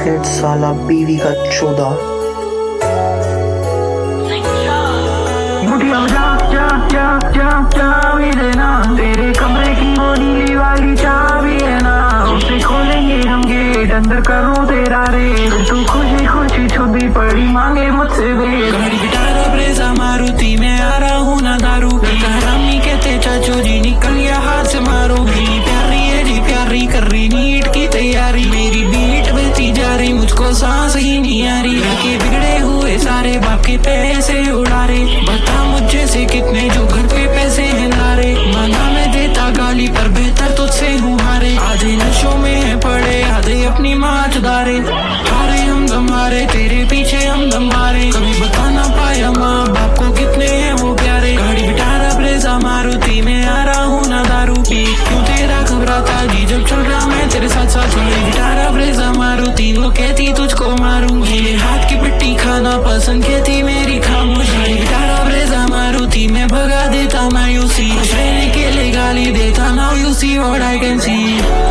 Hit साला बीवी का चोदा। तेरे कमरे की वो नीली वाली चाबी है ना, उसे खोलेंगे हम गेट, अंदर करो तेरा रेट। तू खुशी खुशी छुदी पड़ी मांगे मुझसे भेंट। गाड़ी गिटार ब्रेजा मारुति में आ रहा हूँ ना दारू। हरामी कहते चाचू जी निकल गया हाथ से मारो। मेरी प्यारी है जी प्यारी कर रही नीट की तैयारी। मेरी बीट बजती जा रही मुझको सांस ही नहीं आ रही। के बिगड़े हुए सारे बाप के पैसे उड़ा रहे। बता मुझे से कितने जो घर पे पैसे हैं लारे। माना मैं देता गाली पर बेहतर तुझसे हूँ हारे। आधे नशों में है पड़े आधे अपनी माँ चुदारे। हारे हम दम हारे तेरे पीछे हम दम मारे। कभी बता ना पाया माँ बाप को कितने हैं वो प्यारे। गाड़ी बिटारा ब्रेजा मारुति में आ रहा हूँ ना दारू पी। क्यों तेरा घबराता जी जब चल रहा मैं तेरे साथ साथ। गाड़ी बिटारा ब्रेजा मारुति वो कहती तुझको मारूंगी। हाथ की पिट्टी खाना पसंद कहती मेरी खामोशी। गाड़ी बिटारा ब्रेजा मारुति में भगा देता मायूसी। खुश रहने के लिए गाली देता now you see what I can C.